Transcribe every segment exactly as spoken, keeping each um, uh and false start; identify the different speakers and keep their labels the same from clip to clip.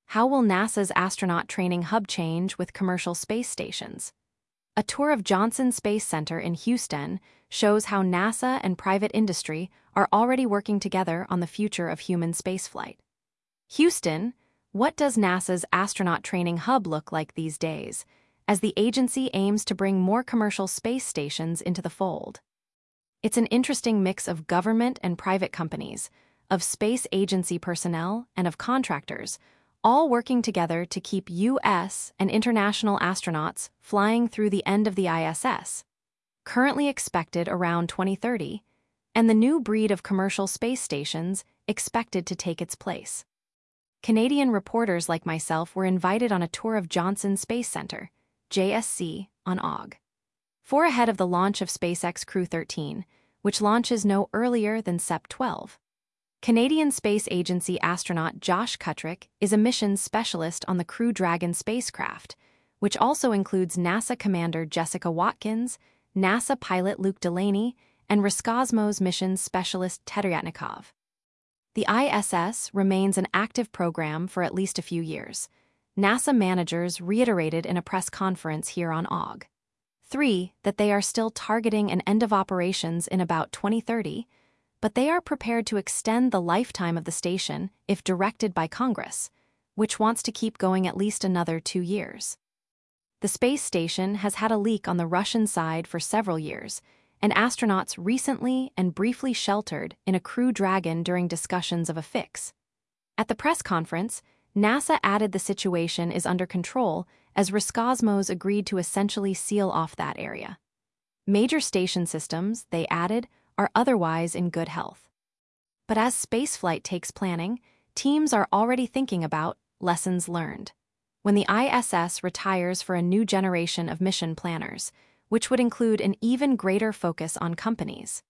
Speaker 1: How will NASA's astronaut training hub change with commercial space stations? A tour of Johnson Space Center in Houston shows how NASA and private industry are already working together on the future of human spaceflight. Houston, what does NASA's astronaut training hub look like these days, as the agency aims to bring more commercial space stations into the fold? It's an interesting mix of government and private companies, of space agency personnel and of contractors, all working together to keep U S and international astronauts flying through the end of the I S S, currently expected around twenty thirty, and the new breed of commercial space stations expected to take its place. Canadian reporters like myself were invited on a tour of Johnson Space Center, J S C, on August four ahead of the launch of SpaceX Crew thirteen, which launches no earlier than September twelfth. Canadian Space Agency astronaut Josh Kutrick is a missions specialist on the Crew Dragon spacecraft, which also includes NASA Commander Jessica Watkins, NASA pilot Luke Delaney, and Roscosmos missions specialist Tedryatnikov. The I S S remains an active program for at least a few years. NASA managers reiterated in a press conference here on August three that they are still targeting an end of operations in about twenty thirty, but they are prepared to extend the lifetime of the station if directed by Congress, which wants to keep going at least another two years. The space station has had a leak on the Russian side for several years, and astronauts recently and briefly sheltered in a Crew Dragon during discussions of a fix. At the press conference, NASA added the situation is under control as Roscosmos agreed to essentially seal off that area. Major station systems, they added, are otherwise in good health. But as spaceflight takes planning, teams are already thinking about lessons learned when the I S S retires for a new generation of mission planners, which would include an even greater focus on companies.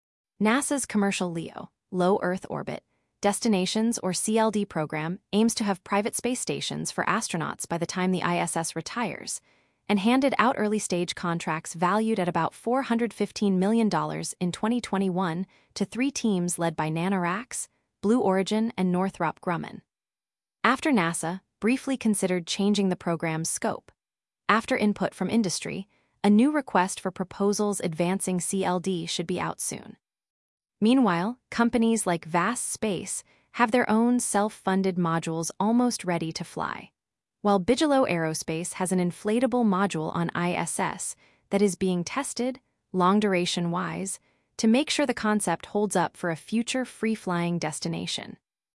Speaker 1: NASA's commercial LEO, Low Earth Orbit, Destinations or C L D program aims to have private space stations for astronauts by the time the I S S retires, and handed out early-stage contracts valued at about four hundred fifteen million dollars in twenty twenty-one to three teams led by NanoRacks, Blue Origin, and Northrop Grumman. After NASA briefly considered changing the program's scope, after input from industry, a new request for proposals advancing C L D should be out soon. Meanwhile, companies like Vast Space have their own self-funded modules almost ready to fly, while Bigelow Aerospace has an inflatable module on I S S that is being tested, long-duration-wise, to make sure the concept holds up for a future free-flying destination.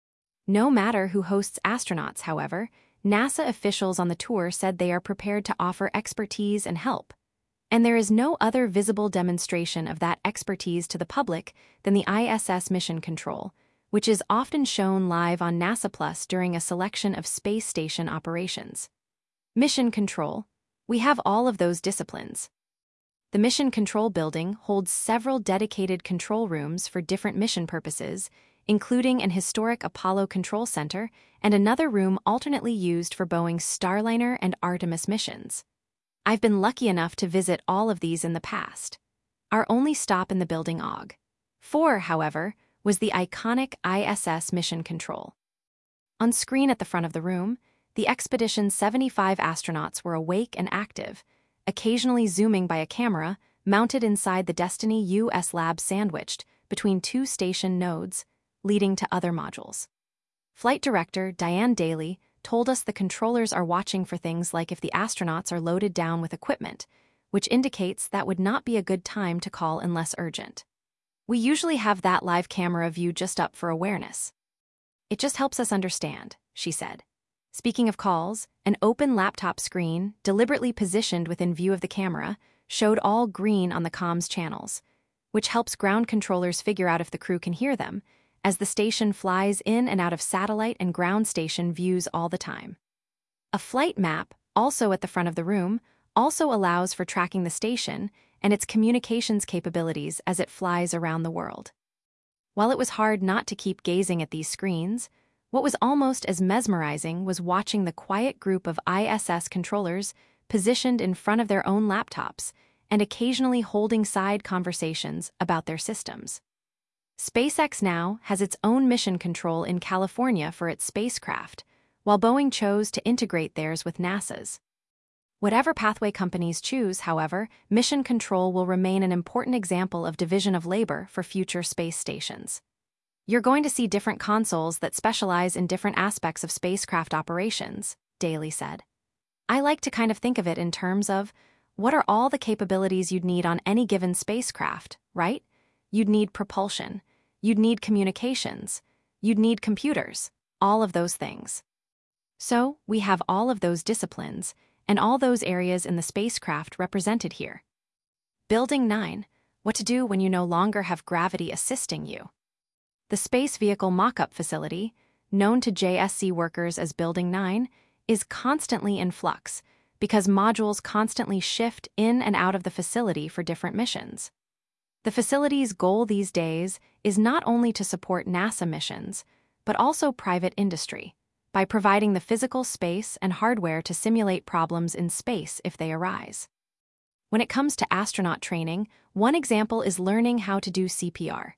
Speaker 1: No matter who hosts astronauts, however, NASA officials on the tour said they are prepared to offer expertise and help, and there is no other visible demonstration of that expertise to the public than the I S S Mission Control, which is often shown live on NASA Plus during a selection of space station operations. Mission Control. We have all of those disciplines. The Mission Control building holds several dedicated control rooms for different mission purposes, including an historic Apollo Control Center and another room alternately used for Boeing's Starliner and Artemis missions. I've been lucky enough to visit all of these in the past. Our only stop in the building August four, however, was the iconic I S S Mission Control. On screen at the front of the room, the Expedition seventy-five astronauts were awake and active, occasionally zooming by a camera mounted inside the Destiny U S lab sandwiched between two station nodes, leading to other modules. Flight Director Diane Daly told us the controllers are watching for things like if the astronauts are loaded down with equipment, which indicates that would not be a good time to call unless urgent. We usually have that live camera view just up for awareness. It just helps us understand, she said. Speaking of calls, an open laptop screen, deliberately positioned within view of the camera, showed all green on the comms channels, which helps ground controllers figure out if the crew can hear them, as the station flies in and out of satellite and ground station views all the time. A flight map, also at the front of the room, also allows for tracking the station and its communications capabilities as it flies around the world. While it was hard not to keep gazing at these screens, what was almost as mesmerizing was watching the quiet group of I S S controllers positioned in front of their own laptops and occasionally holding side conversations about their systems. SpaceX now has its own mission control in California for its spacecraft, while Boeing chose to integrate theirs with NASA's. Whatever pathway companies choose, however, mission control will remain an important example of division of labor for future space stations. You're going to see different consoles that specialize in different aspects of spacecraft operations, Daly said. I like to kind of think of it in terms of, what are all the capabilities you'd need on any given spacecraft, right? You'd need propulsion, you'd need communications, you'd need computers, all of those things. So, we have all of those disciplines, and all those areas in the spacecraft represented here. Building nine, what to do when you no longer have gravity assisting you. The Space Vehicle Mock-up Facility, known to J S C workers as Building nine, is constantly in flux because modules constantly shift in and out of the facility for different missions. The facility's goal these days is not only to support NASA missions, but also private industry, by providing the physical space and hardware to simulate problems in space if they arise. When it comes to astronaut training, one example is learning how to do C P R.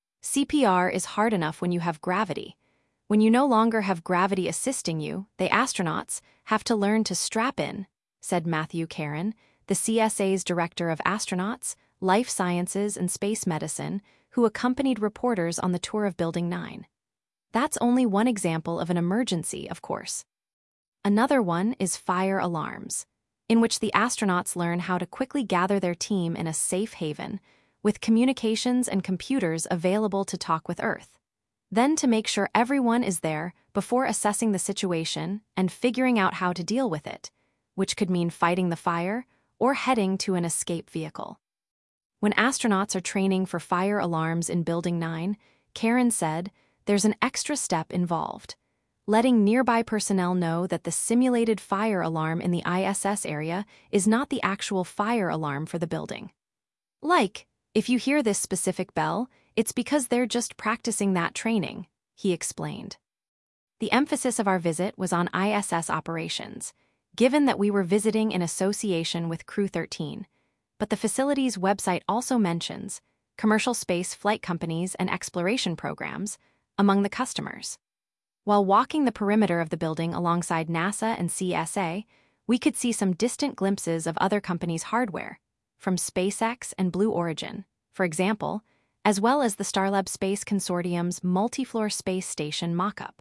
Speaker 1: C P R is hard enough when you have gravity. When you no longer have gravity assisting you, the astronauts have to learn to strap in, said Matthew Caron, the C S A's Director of Astronauts, Life Sciences and Space Medicine, who accompanied reporters on the tour of Building nine. That's only one example of an emergency, of course. Another one is fire alarms, in which the astronauts learn how to quickly gather their team in a safe haven, with communications and computers available to talk with Earth. Then to make sure everyone is there before assessing the situation and figuring out how to deal with it, which could mean fighting the fire or heading to an escape vehicle. When astronauts are training for fire alarms in Building nine, Caron said, there's an extra step involved, letting nearby personnel know that the simulated fire alarm in the I S S area is not the actual fire alarm for the building. Like, if you hear this specific bell, it's because they're just practicing that training, he explained. The emphasis of our visit was on I S S operations, given that we were visiting in association with Crew thirteen, but the facility's website also mentions commercial space flight companies and exploration programs among the customers. While walking the perimeter of the building alongside NASA and C S A, we could see some distant glimpses of other companies' hardware, from SpaceX and Blue Origin, for example, as well as the Starlab Space Consortium's multi-floor space station mock-up.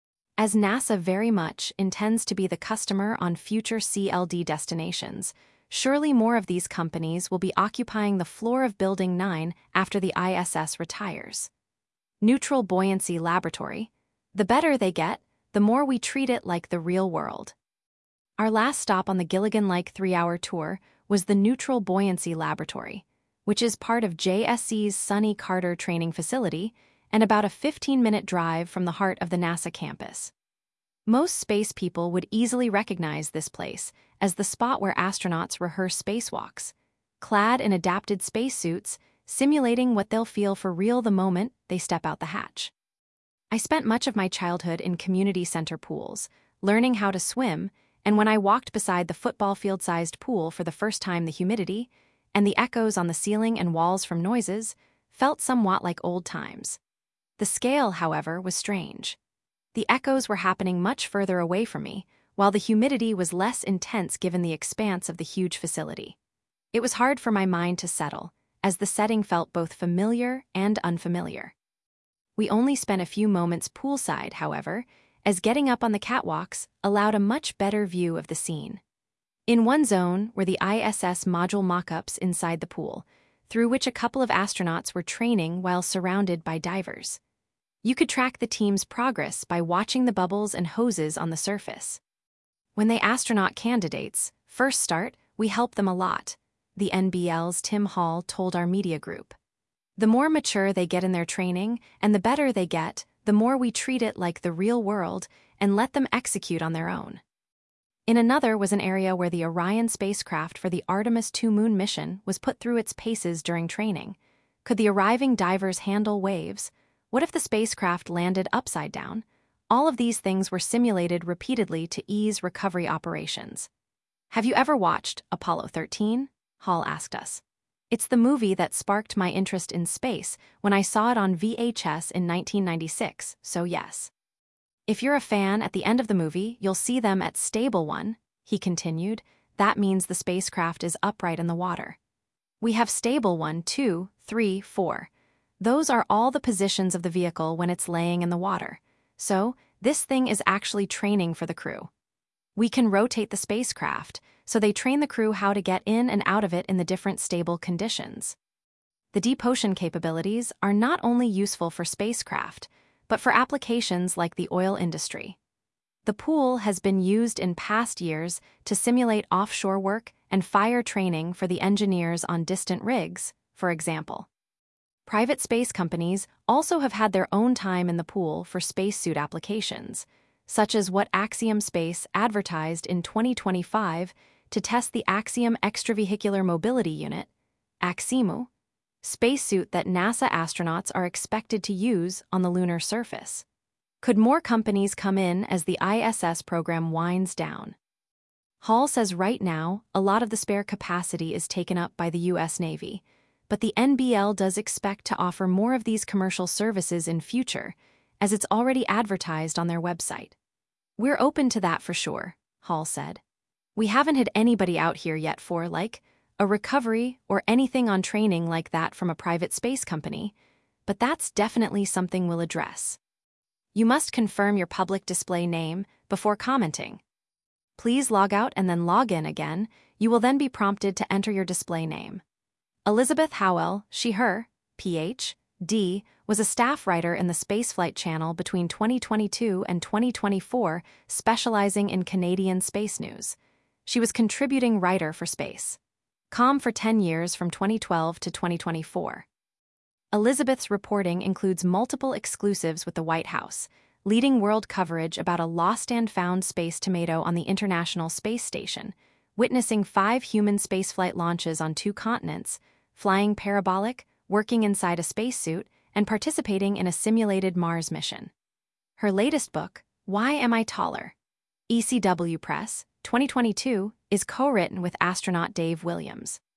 Speaker 1: As NASA very much intends to be the customer on future C L D destinations, surely more of these companies will be occupying the floor of Building nine after the I S S retires. Neutral Buoyancy Laboratory. The better they get, the more we treat it like the real world. Our last stop on the Gilligan-like three-hour tour was the Neutral Buoyancy Laboratory, which is part of J S C's Sonny Carter training facility and about a fifteen-minute drive from the heart of the NASA campus. Most space people would easily recognize this place as the spot where astronauts rehearse spacewalks, clad in adapted spacesuits, simulating what they'll feel for real the moment they step out the hatch. I spent much of my childhood in community center pools, learning how to swim, and when I walked beside the football field-sized pool for the first time, the humidity and the echoes on the ceiling and walls from noises felt somewhat like old times. The scale, however, was strange. The echoes were happening much further away from me, while the humidity was less intense given the expanse of the huge facility. It was hard for my mind to settle, as the setting felt both familiar and unfamiliar. We only spent a few moments poolside, however, as getting up on the catwalks allowed a much better view of the scene. In one zone were the I S S module mock-ups inside the pool, through which a couple of astronauts were training while surrounded by divers. You could track the team's progress by watching the bubbles and hoses on the surface. When the astronaut candidates first start, we help them a lot, the N B L's Tim Hall told our media group. The more mature they get in their training, and the better they get, the more we treat it like the real world and let them execute on their own. In another was an area where the Orion spacecraft for the Artemis two moon mission was put through its paces during training. Could the arriving divers handle waves? What if the spacecraft landed upside down? All of these things were simulated repeatedly to ease recovery operations. Have you ever watched Apollo thirteen? Hall asked us. It's the movie that sparked my interest in space when I saw it on V H S in nineteen ninety-six, so yes. If you're a fan, at the end of the movie, you'll see them at Stable One, he continued. That means the spacecraft is upright in the water. We have Stable One, Two, Three, Four. Those are all the positions of the vehicle when it's laying in the water. So, this thing is actually training for the crew. We can rotate the spacecraft, so they train the crew how to get in and out of it in the different stable conditions. The deep ocean capabilities are not only useful for spacecraft, but for applications like the oil industry. The pool has been used in past years to simulate offshore work and fire training for the engineers on distant rigs, for example. Private space companies also have had their own time in the pool for spacesuit applications, such as what Axiom Space advertised in twenty twenty-five to test the Axiom Extravehicular Mobility Unit, AXIMU, spacesuit that NASA astronauts are expected to use on the lunar surface. Could more companies come in as the I S S program winds down? Hall says right now, a lot of the spare capacity is taken up by the U S Navy, but the N B L does expect to offer more of these commercial services in future, as it's already advertised on their website. We're open to that for sure, Hall said. We haven't had anybody out here yet for, like, a recovery or anything on training like that from a private space company, but that's definitely something we'll address. You must confirm your public display name before commenting. Please log out and then log in again. You will then be prompted to enter your display name. Elizabeth Howell, she, her, P H D, was a staff writer in the Spaceflight Channel between twenty twenty-two and twenty twenty-four, specializing in Canadian space news. She was contributing writer for Space dot com for ten years from twenty twelve to twenty twenty-four. Elizabeth's reporting includes multiple exclusives with the White House, leading world coverage about a lost and found space tomato on the International Space Station, witnessing five human spaceflight launches on two continents, flying parabolic, working inside a spacesuit, and participating in a simulated Mars mission. Her latest book, Why Am I Taller? E C W Press, twenty twenty-two, is co-written with astronaut Dave Williams.